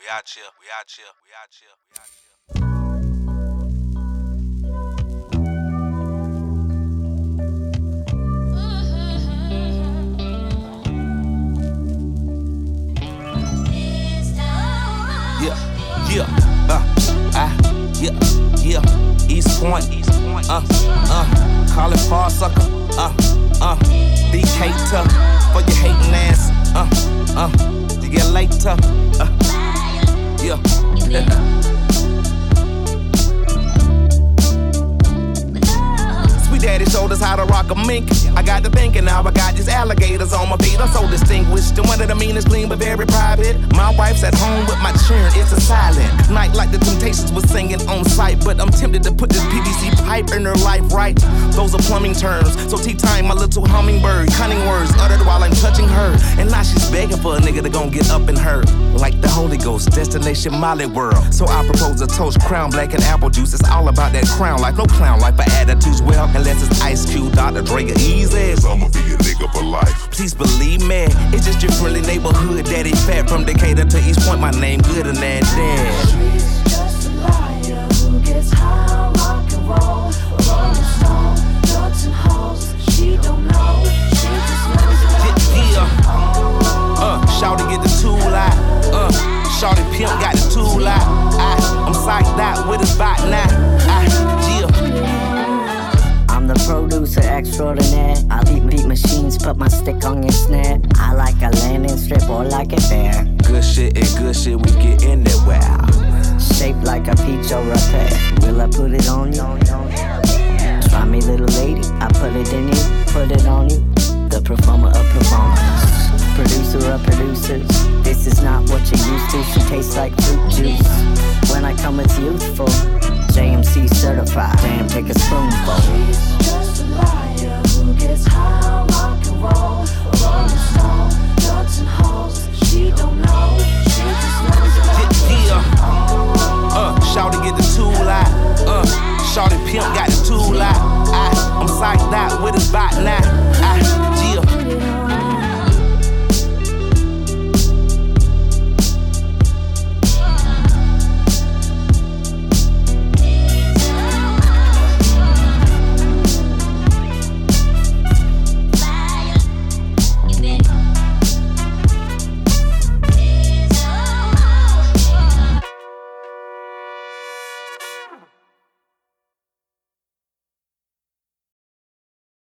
out here, we out here, we out here, we out here. East Point, call it far sucker, DK tough, for your hating ass, you get later, Sweet daddy showed us how to rock a mink. I got to thinking now I got these alligators on my feet. I'm so distinguished and one of the meanest clean but very private. My wife's at home with my children, it's a silent night like the Temptations was singing on sight. But I'm tempted to put this PVC pipe in her life right. Those are plumbing terms, so tea time my little hummingbird. Cunning words uttered while I'm touching her. And now she's begging for a nigga to gon' get up in her. Like the Holy Ghost, destination Molly World. So I propose a toast, crown black and apple juice. It's all about that crown life, no clown life, but attitudes well. Unless it's Ice Cube, Dr. Dre, or Easy. I'ma be a nigga for life. Please believe me, it's just your friendly neighborhood daddy fat. From Decatur to East Point, my name good and that dad. She's just a liar who gets high on rock and roll. Rolling stone, drugs and hoes. She don't know, she just knows that. Shawty get the tool out. Shawty pimp got the tool out. I'm psyched out with his bot now. I'm the producer extraordinaire. I beat machines, put my stick on your snare. I like a landing strip or like a bear. Good shit and good shit, we get anywhere. Shaped like a peach or a pear. Will I put it on you? Try me, little lady. I put it in you, put it on you. The performer of performers, producer of producers. This is not what you're used to. She tastes like fruit juice. When I come, it's youthful. JMC certified. Damn, take a spoonful. She's just a liar who gets high on rock and roll. Rolling stone, drugs and hoes. She don't know, she just knows that. Shawty get the tool out. Shawty pimp got the tool out. I'm psyched out with his bot now.